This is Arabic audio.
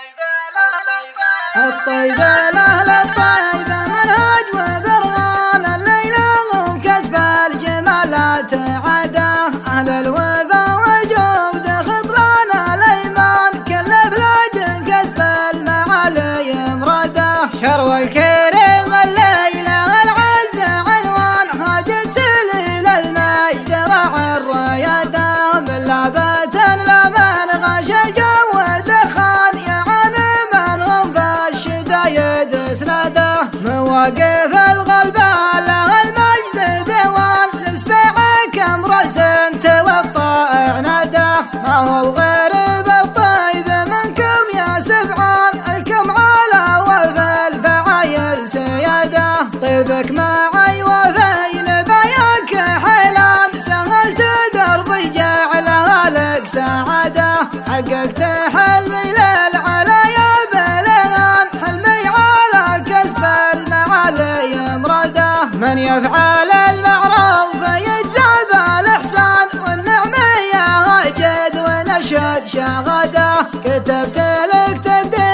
الطيبة لأهل الطيبة منهج وبرهان الليلة هم كسب الجمالات عادة أهل الوفا وجود خطران الأيمان كل بلاج كسب المعالي مرادة شرو الكريم الليلة العز عنوان هاجت سليل المجد راعي الريادة من لابة لمن غش الجو دخان يعاني من هم بالشدايد اسناده مواقف القلب له المجد دوان لسبيع كم رأس توطى عناده ما هو غريب الطيب منكم يا سبعان الكم على وفي الفعايل سياده طيبك معي وفي نباياك حيلان سهلت دربي جعلها لك سعاده حققت حلمي للعلايا بلغان حلمي على كسب المعالي مراده من يفعل المعروف يجزى بالإحسان والنعمة يا واجد ونشد شهاده كتبت لك تدري